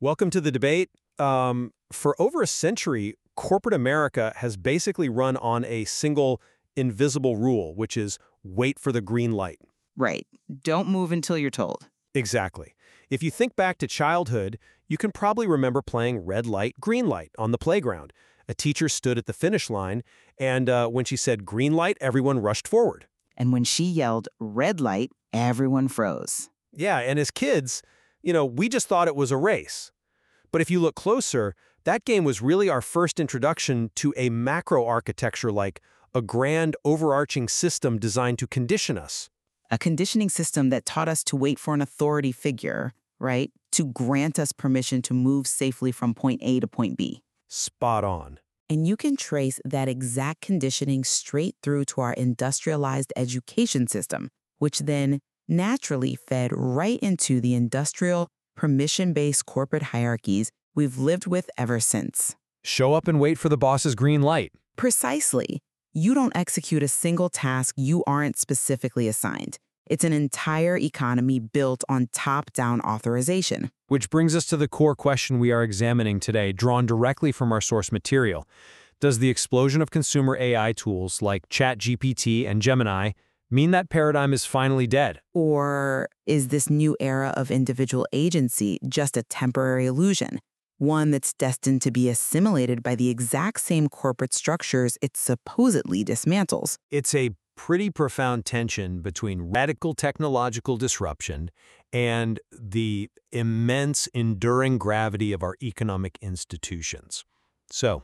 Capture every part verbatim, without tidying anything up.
Welcome to the debate. Um, for over a century, corporate America has basically run on a single invisible rule, which is wait for the green light. Right. Don't move until you're told. Exactly. If you think back to childhood, you can probably remember playing red light, green light on the playground. A teacher stood at the finish line, and uh, when she said green light, everyone rushed forward. And when she yelled red light, everyone froze. Yeah, and as kids, you know, we just thought it was a race. But if you look closer, that game was really our first introduction to a macro architecture, like a grand overarching system designed to condition us. A conditioning system that taught us to wait for an authority figure, right, to grant us permission to move safely from point A to point B. Spot on. And you can trace that exact conditioning straight through to our industrialized education system, which then naturally fed right into the industrial, permission-based corporate hierarchies we've lived with ever since. Show up and wait for the boss's green light. Precisely. You don't execute a single task you aren't specifically assigned. It's an entire economy built on top-down authorization. Which brings us to the core question we are examining today, drawn directly from our source material. Does the explosion of consumer A I tools like ChatGPT and Gemini mean that paradigm is finally dead? Or is this new era of individual agency just a temporary illusion, one that's destined to be assimilated by the exact same corporate structures it supposedly dismantles? It's a pretty profound tension between radical technological disruption and the immense enduring gravity of our economic institutions. So,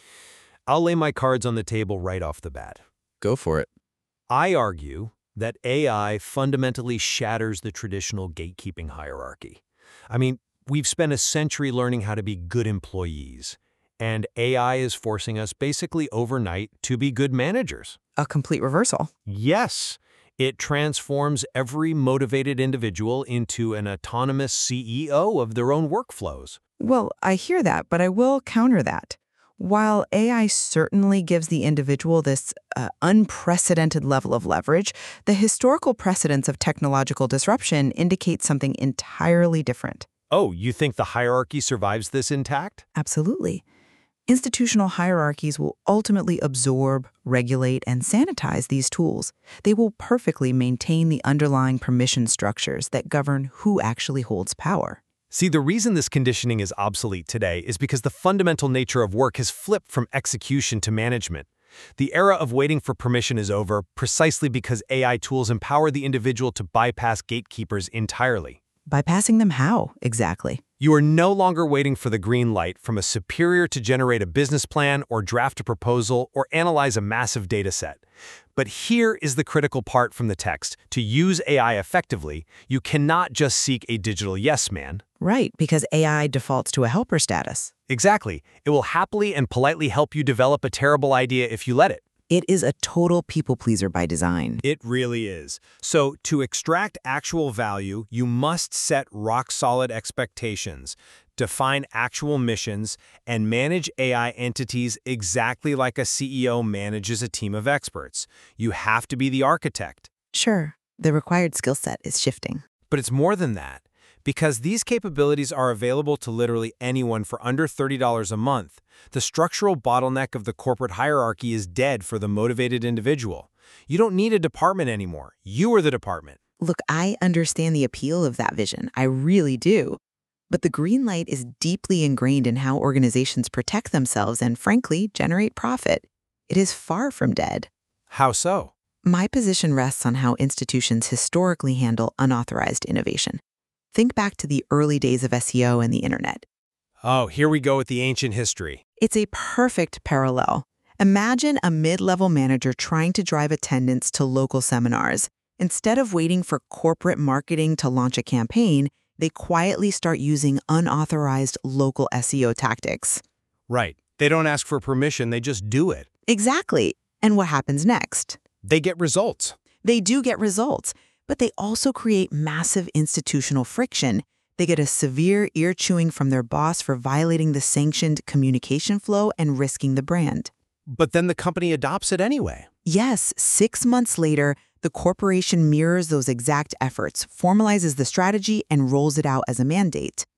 I'll lay my cards on the table right off the bat. Go for it. I argue that A I fundamentally shatters the traditional gatekeeping hierarchy. I mean, we've spent a century learning how to be good employees, and A I is forcing us basically overnight to be good managers. A complete reversal. Yes, it transforms every motivated individual into an autonomous C E O of their own workflows. Well, I hear that, but I will counter that. While A I certainly gives the individual this uh, unprecedented level of leverage, the historical precedents of technological disruption indicate something entirely different. Oh, you think the hierarchy survives this intact? Absolutely. Institutional hierarchies will ultimately absorb, regulate, and sanitize these tools. They will perfectly maintain the underlying permission structures that govern who actually holds power. See, the reason this conditioning is obsolete today is because the fundamental nature of work has flipped from execution to management. The era of waiting for permission is over precisely because A I tools empower the individual to bypass gatekeepers entirely. Bypassing them how, exactly? You are no longer waiting for the green light from a superior to generate a business plan or draft a proposal or analyze a massive data set. But here is the critical part from the text. To use A I effectively, you cannot just seek a digital yes man. Right, because A I defaults to a helper status. Exactly. It will happily and politely help you develop a terrible idea if you let it. It is a total people-pleaser by design. It really is. So to extract actual value, you must set rock-solid expectations, define actual missions, and manage A I entities exactly like a C E O manages a team of experts. You have to be the architect. Sure, the required skill set is shifting. But it's more than that. Because these capabilities are available to literally anyone for under thirty dollars a month, the structural bottleneck of the corporate hierarchy is dead for the motivated individual. You don't need a department anymore. You are the department. Look, I understand the appeal of that vision. I really do. But the green light is deeply ingrained in how organizations protect themselves and, frankly, generate profit. It is far from dead. How so? My position rests on how institutions historically handle unauthorized innovation. Think back to the early days of S E O and the internet. Oh, here we go with the ancient history. It's a perfect parallel. Imagine a mid-level manager trying to drive attendance to local seminars. Instead of waiting for corporate marketing to launch a campaign, they quietly start using unauthorized local S E O tactics. Right. They don't ask for permission, they just do it. Exactly. And what happens next? They get results. They do get results. But they also create massive institutional friction. They get a severe ear-chewing from their boss for violating the sanctioned communication flow and risking the brand. But then the company adopts it anyway. Yes, six months later, the corporation mirrors those exact efforts, formalizes the strategy, and rolls it out as a mandate.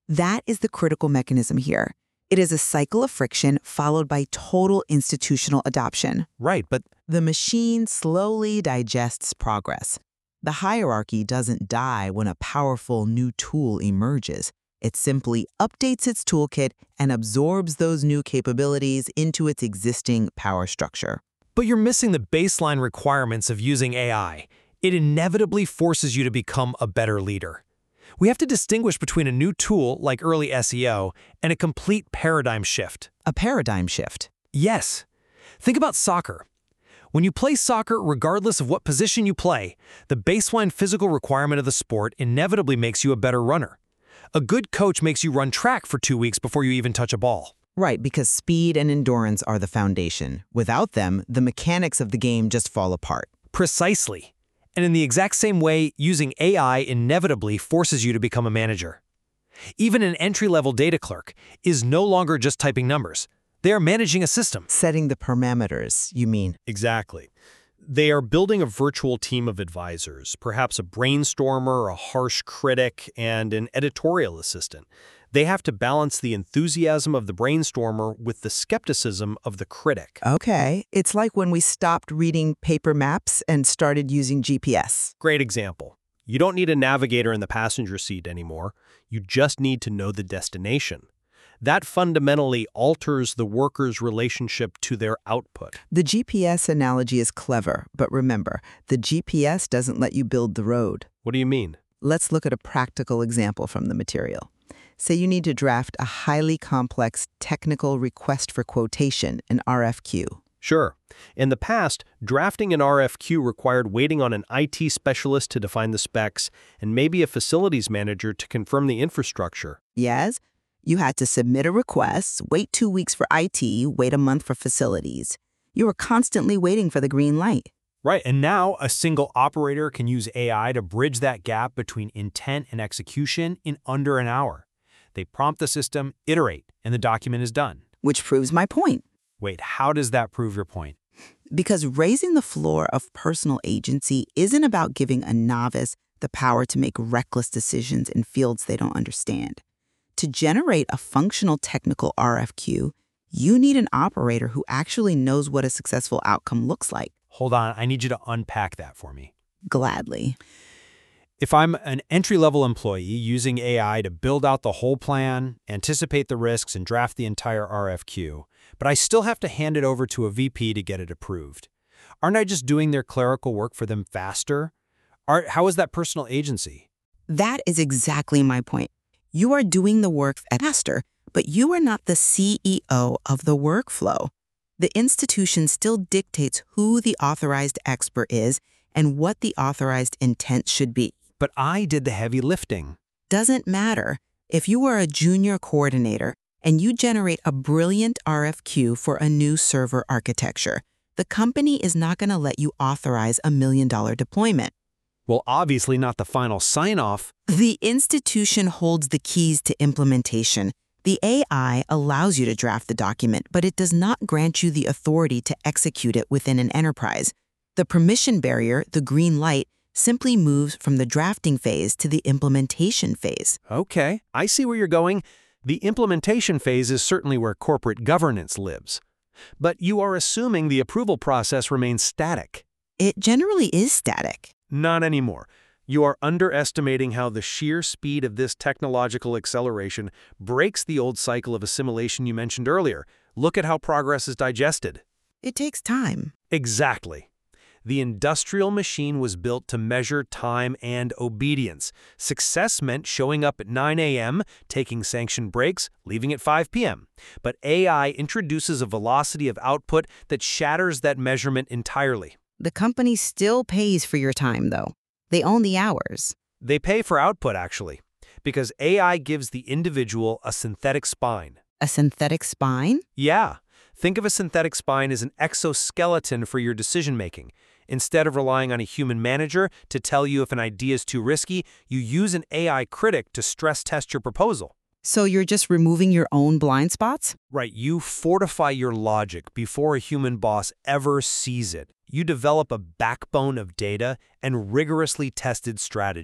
That is the critical mechanism here. It is a cycle of friction followed by total institutional adoption. Right, but The machine slowly digests progress. The hierarchy doesn't die when a powerful new tool emerges. It simply updates its toolkit and absorbs those new capabilities into its existing power structure. But you're missing the baseline requirements of using A I. It inevitably forces you to become a better leader. We have to distinguish between a new tool like early S E O and a complete paradigm shift. A paradigm shift. Yes. Think about soccer. When you play soccer, regardless of what position you play, the baseline physical requirement of the sport inevitably makes you a better runner. A good coach makes you run track for two weeks before you even touch a ball. Right, because speed and endurance are the foundation. Without them, the mechanics of the game just fall apart. Precisely. And in the exact same way, using A I inevitably forces you to become a manager. Even an entry-level data clerk is no longer just typing numbers. They are managing a system. Setting the parameters, you mean? Exactly. They are building a virtual team of advisors, perhaps a brainstormer, a harsh critic, and an editorial assistant. They have to balance the enthusiasm of the brainstormer with the skepticism of the critic. Okay, it's like when we stopped reading paper maps and started using G P S. Great example. You don't need a navigator in the passenger seat anymore. You just need to know the destination. That fundamentally alters the worker's relationship to their output. The G P S analogy is clever, but remember, the G P S doesn't let you build the road. What do you mean? Let's look at a practical example from the material. Say you need to draft a highly complex technical request for quotation, an R F Q. Sure. In the past, drafting an R F Q required waiting on an I T specialist to define the specs and maybe a facilities manager to confirm the infrastructure. Yes, you had to submit a request, wait two weeks for I T, wait a month for facilities. You were constantly waiting for the green light. Right, and now a single operator can use A I to bridge that gap between intent and execution in under an hour. They prompt the system, iterate, and the document is done. Which proves my point. Wait, how does that prove your point? Because raising the floor of personal agency isn't about giving a novice the power to make reckless decisions in fields they don't understand. To generate a functional technical R F Q, you need an operator who actually knows what a successful outcome looks like. Hold on, I need you to unpack that for me. Gladly. If I'm an entry-level employee using A I to build out the whole plan, anticipate the risks, and draft the entire R F Q, but I still have to hand it over to a V P to get it approved, aren't I just doing their clerical work for them faster? Are, how is that personal agency? That is exactly my point. You are doing the work faster, but you are not the C E O of the workflow. The institution still dictates who the authorized expert is and what the authorized intent should be. But I did the heavy lifting. Doesn't matter. If you are a junior coordinator and you generate a brilliant R F Q for a new server architecture, the company is not going to let you authorize a million-dollar deployment. Well, obviously not the final sign-off. The institution holds the keys to implementation. The A I allows you to draft the document, but it does not grant you the authority to execute it within an enterprise. The permission barrier, the green light, simply moves from the drafting phase to the implementation phase. Okay, I see where you're going. The implementation phase is certainly where corporate governance lives. But you are assuming the approval process remains static. It generally is static. Not anymore. You are underestimating how the sheer speed of this technological acceleration breaks the old cycle of assimilation you mentioned earlier. Look at how progress is digested. It takes time. Exactly. The industrial machine was built to measure time and obedience. Success meant showing up at nine A M, taking sanctioned breaks, leaving at five P M But A I introduces a velocity of output that shatters that measurement entirely. The company still pays for your time, though. They own the hours. They pay for output, actually, because A I gives the individual a synthetic spine. A synthetic spine? Yeah. Think of a synthetic spine as an exoskeleton for your decision-making. Instead of relying on a human manager to tell you if an idea is too risky, you use an A I critic to stress test your proposal. So you're just removing your own blind spots? Right, you fortify your logic before a human boss ever sees it. You develop a backbone of data and rigorously tested strategy.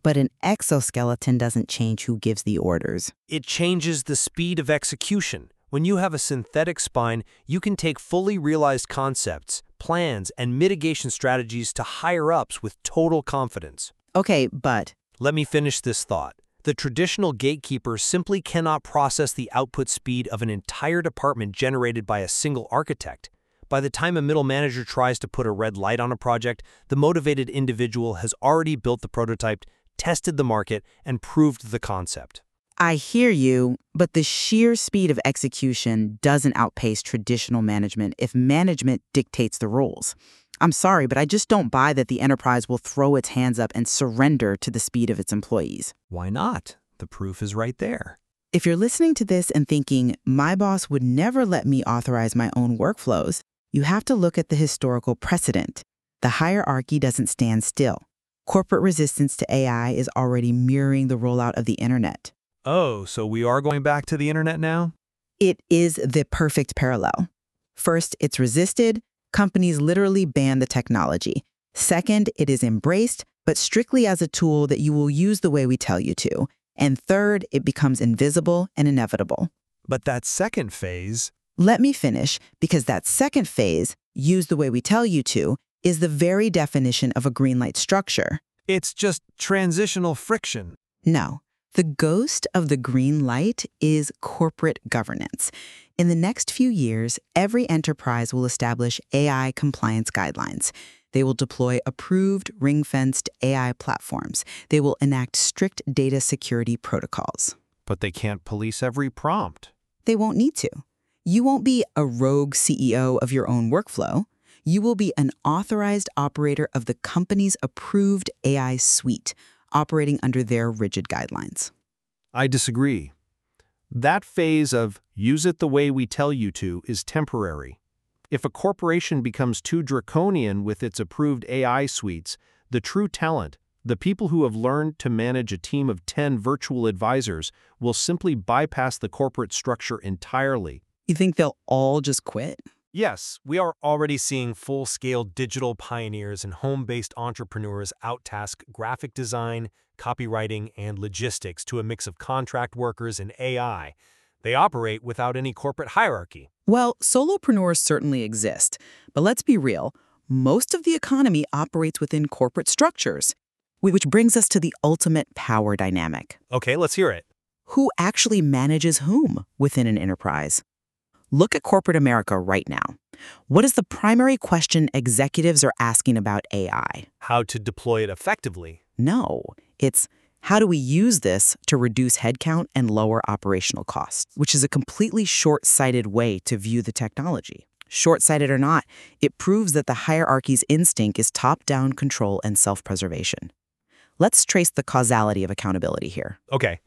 But an exoskeleton doesn't change who gives the orders. It changes the speed of execution. When you have a synthetic spine, you can take fully realized concepts, plans, and mitigation strategies to higher-ups with total confidence. Okay, but Let me finish this thought. The traditional gatekeeper simply cannot process the output speed of an entire department generated by a single architect. By the time a middle manager tries to put a red light on a project, the motivated individual has already built the prototype, tested the market, and proved the concept. I hear you, but the sheer speed of execution doesn't outpace traditional management if management dictates the rules. I'm sorry, but I just don't buy that the enterprise will throw its hands up and surrender to the speed of its employees. Why not? The proof is right there. If you're listening to this and thinking, my boss would never let me authorize my own workflows, you have to look at the historical precedent. The hierarchy doesn't stand still. Corporate resistance to A I is already mirroring the rollout of the internet. Oh, so we are going back to the internet now? It is the perfect parallel. First, it's resisted. Companies literally ban the technology. Second, it is embraced, but strictly as a tool that you will use the way we tell you to. And third, it becomes invisible and inevitable. But that second phase... Let me finish, because that second phase, use the way we tell you to, is the very definition of a green light structure. It's just transitional friction. No. The ghost of the green light is corporate governance. In the next few years, every enterprise will establish A I compliance guidelines. They will deploy approved, ring-fenced A I platforms. They will enact strict data security protocols. But they can't police every prompt. They won't need to. You won't be a rogue C E O of your own workflow. You will be an authorized operator of the company's approved A I suite, operating under their rigid guidelines. I disagree. That phase of use it the way we tell you to is temporary. If a corporation becomes too draconian with its approved A I suites, the true talent, the people who have learned to manage a team of ten virtual advisors, will simply bypass the corporate structure entirely. You think they'll all just quit? Yes, we are already seeing full-scale digital pioneers and home-based entrepreneurs outtask graphic design, copywriting, and logistics to a mix of contract workers and A I. They operate without any corporate hierarchy. Well, solopreneurs certainly exist, but let's be real. Most of the economy operates within corporate structures, which brings us to the ultimate power dynamic. Okay, let's hear it. Who actually manages whom within an enterprise? Look at corporate America right now. What is the primary question executives are asking about A I? How to deploy it effectively. No, it's how do we use this to reduce headcount and lower operational costs, which is a completely short-sighted way to view the technology. Short-sighted or not, it proves that the hierarchy's instinct is top-down control and self-preservation. Let's trace the causality of accountability here. Okay.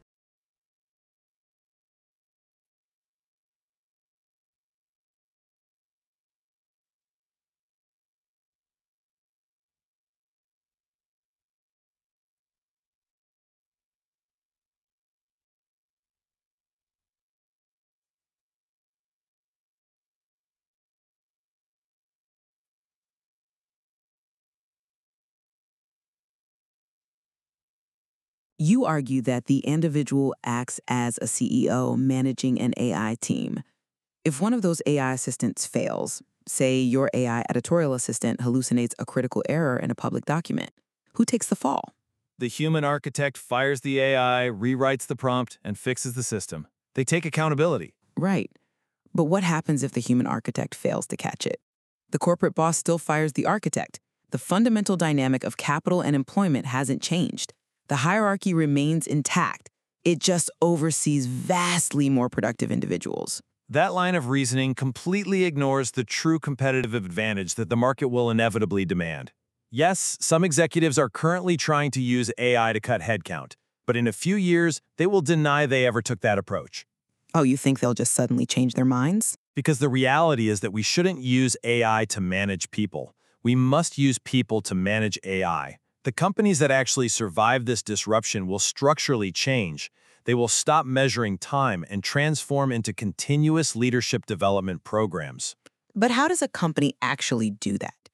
You argue that the individual acts as a C E O managing an A I team. If one of those A I assistants fails, say your A I editorial assistant hallucinates a critical error in a public document, who takes the fall? The human architect fires the A I, rewrites the prompt, and fixes the system. They take accountability. Right. But what happens if the human architect fails to catch it? The corporate boss still fires the architect. The fundamental dynamic of capital and employment hasn't changed. The hierarchy remains intact. It just oversees vastly more productive individuals. That line of reasoning completely ignores the true competitive advantage that the market will inevitably demand. Yes, some executives are currently trying to use A I to cut headcount, but in a few years, they will deny they ever took that approach. Oh, you think they'll just suddenly change their minds? Because the reality is that we shouldn't use A I to manage people. We must use people to manage A I. The companies that actually survive this disruption will structurally change. They will stop measuring time and transform into continuous leadership development programs. But how does a company actually do that?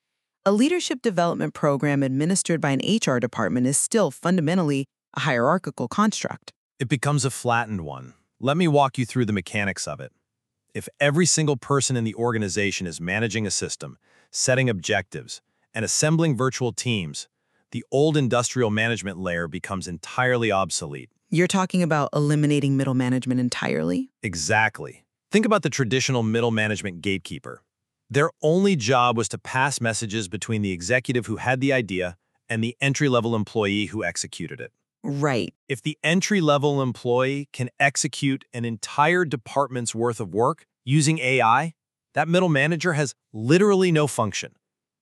A leadership development program administered by an H R department is still fundamentally a hierarchical construct. It becomes a flattened one. Let me walk you through the mechanics of it. If every single person in the organization is managing a system, setting objectives, and assembling virtual teams, the old industrial management layer becomes entirely obsolete. You're talking about eliminating middle management entirely? Exactly. Think about the traditional middle management gatekeeper. Their only job was to pass messages between the executive who had the idea and the entry-level employee who executed it. Right. If the entry-level employee can execute an entire department's worth of work using A I, that middle manager has literally no function.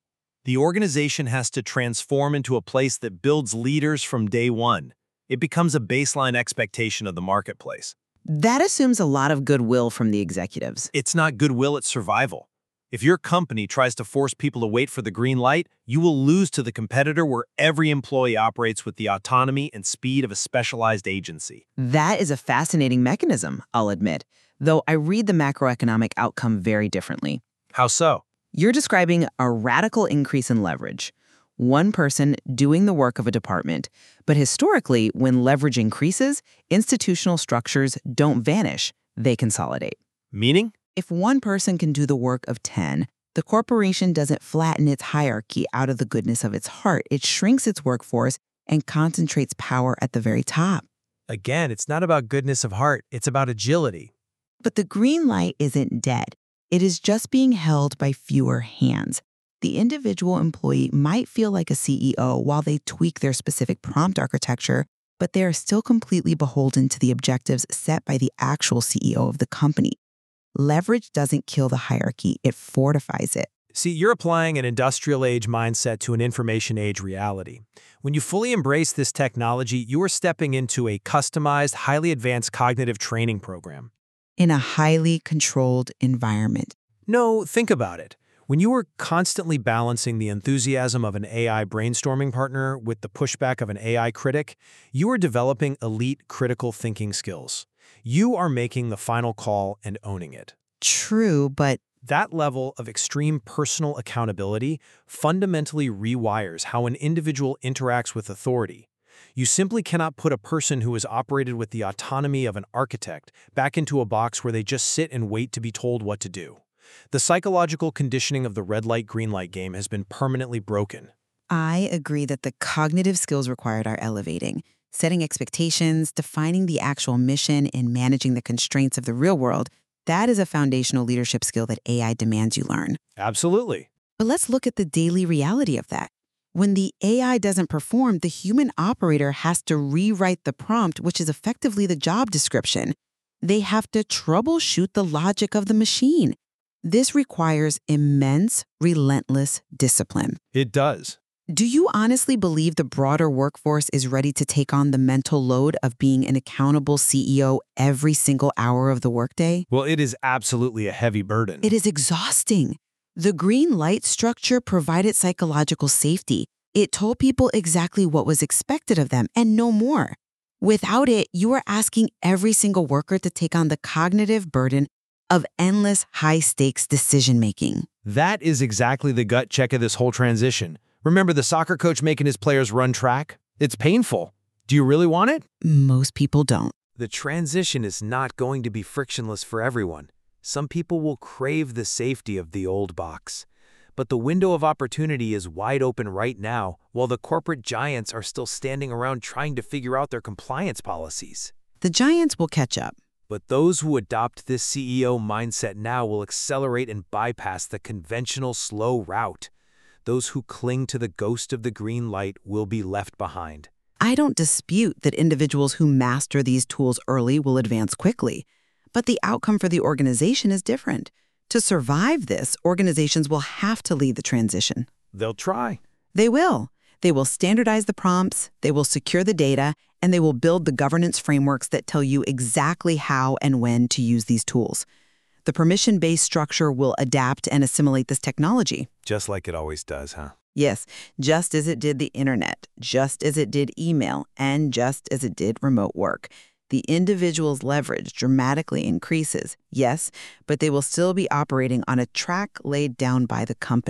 The organization has to transform into a place that builds leaders from day one. It becomes a baseline expectation of the marketplace. That assumes a lot of goodwill from the executives. It's not goodwill, it's survival. If your company tries to force people to wait for the green light, you will lose to the competitor where every employee operates with the autonomy and speed of a specialized agency. That is a fascinating mechanism, I'll admit, though I read the macroeconomic outcome very differently. How so? You're describing a radical increase in leverage. One person doing the work of a department. But historically, when leverage increases, institutional structures don't vanish, they consolidate. Meaning? If one person can do the work of ten, the corporation doesn't flatten its hierarchy out of the goodness of its heart. It shrinks its workforce and concentrates power at the very top. Again, it's not about goodness of heart, it's about agility. But the green light isn't dead. It is just being held by fewer hands. The individual employee might feel like a C E O while they tweak their specific prompt architecture, but they are still completely beholden to the objectives set by the actual C E O of the company. Leverage doesn't kill the hierarchy, it fortifies it. See, you're applying an industrial age mindset to an information age reality. When you fully embrace this technology, you are stepping into a customized, highly advanced cognitive training program. In a highly controlled environment. No, think about it. When you are constantly balancing the enthusiasm of an A I brainstorming partner with the pushback of an A I critic, you are developing elite critical thinking skills. You are making the final call and owning it. True, but that level of extreme personal accountability fundamentally rewires how an individual interacts with authority. You simply cannot put a person who has operated with the autonomy of an architect back into a box where they just sit and wait to be told what to do. The psychological conditioning of the red light, green light game has been permanently broken. I agree that the cognitive skills required are elevating. Setting expectations, defining the actual mission, and managing the constraints of the real world, that is a foundational leadership skill that A I demands you learn. Absolutely. But let's look at the daily reality of that. When the A I doesn't perform, the human operator has to rewrite the prompt, which is effectively the job description. They have to troubleshoot the logic of the machine. This requires immense, relentless discipline. It does. Do you honestly believe the broader workforce is ready to take on the mental load of being an accountable C E O every single hour of the workday? Well, it is absolutely a heavy burden. It is exhausting. The green light structure provided psychological safety. It told people exactly what was expected of them and no more. Without it, you are asking every single worker to take on the cognitive burden of endless high-stakes decision-making. That is exactly the gut check of this whole transition. Remember the soccer coach making his players run track? It's painful. Do you really want it? Most people don't. The transition is not going to be frictionless for everyone. Some people will crave the safety of the old box. But the window of opportunity is wide open right now, while the corporate giants are still standing around trying to figure out their compliance policies. The giants will catch up. But those who adopt this C E O mindset now will accelerate and bypass the conventional slow route. Those who cling to the ghost of the green light will be left behind. I don't dispute that individuals who master these tools early will advance quickly, but the outcome for the organization is different. To survive this, organizations will have to lead the transition. They'll try. They will. They will standardize the prompts, they will secure the data, and they will build the governance frameworks that tell you exactly how and when to use these tools. The permission-based structure will adapt and assimilate this technology. Just like it always does, huh? Yes, just as it did the internet, just as it did email, and just as it did remote work. The individual's leverage dramatically increases, yes, but they will still be operating on a track laid down by the company.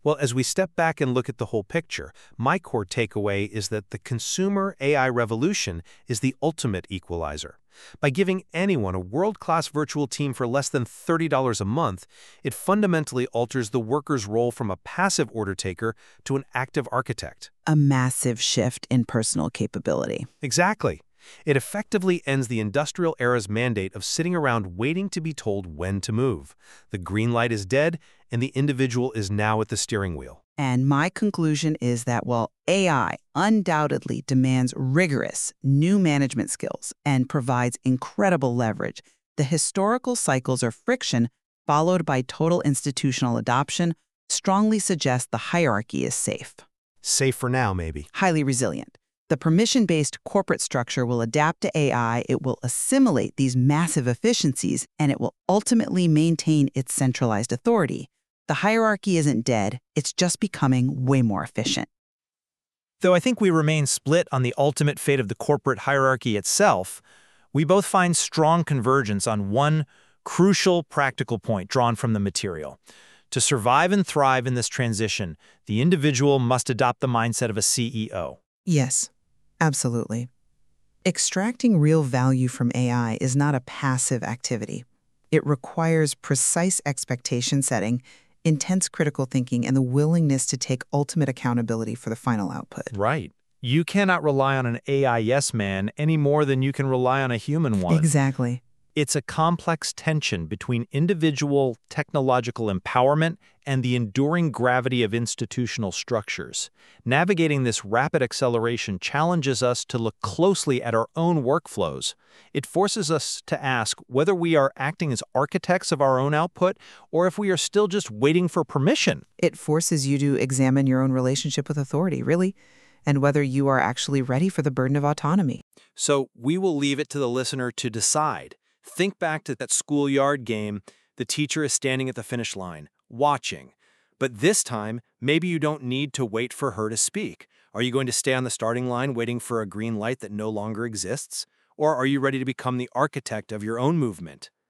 Well, as we step back and look at the whole picture, my core takeaway is that the consumer A I revolution is the ultimate equalizer. By giving anyone a world-class virtual team for less than thirty dollars a month, it fundamentally alters the worker's role from a passive order taker to an active architect. A massive shift in personal capability. Exactly. It effectively ends the industrial era's mandate of sitting around waiting to be told when to move. The green light is dead, and the individual is now at the steering wheel. And my conclusion is that while A I undoubtedly demands rigorous new management skills and provides incredible leverage, the historical cycles of friction followed by total institutional adoption strongly suggest the hierarchy is safe. Safe for now, maybe. Highly resilient. The permission-based corporate structure will adapt to A I, it will assimilate these massive efficiencies, and it will ultimately maintain its centralized authority. The hierarchy isn't dead, it's just becoming way more efficient. Though I think we remain split on the ultimate fate of the corporate hierarchy itself, we both find strong convergence on one crucial practical point drawn from the material. To survive and thrive in this transition, the individual must adopt the mindset of a C E O. Yes, absolutely. Extracting real value from A I is not a passive activity. It requires precise expectation setting, intense critical thinking, and the willingness to take ultimate accountability for the final output. Right. You cannot rely on an A I yes man any more than you can rely on a human one. Exactly. It's a complex tension between individual technological empowerment and the enduring gravity of institutional structures. Navigating this rapid acceleration challenges us to look closely at our own workflows. It forces us to ask whether we are acting as architects of our own output or if we are still just waiting for permission. It forces you to examine your own relationship with authority, really, and whether you are actually ready for the burden of autonomy. So we will leave it to the listener to decide. Think back to that schoolyard game. The teacher is standing at the finish line, watching. But this time, maybe you don't need to wait for her to speak. Are you going to stay on the starting line waiting for a green light that no longer exists? Or are you ready to become the architect of your own movement?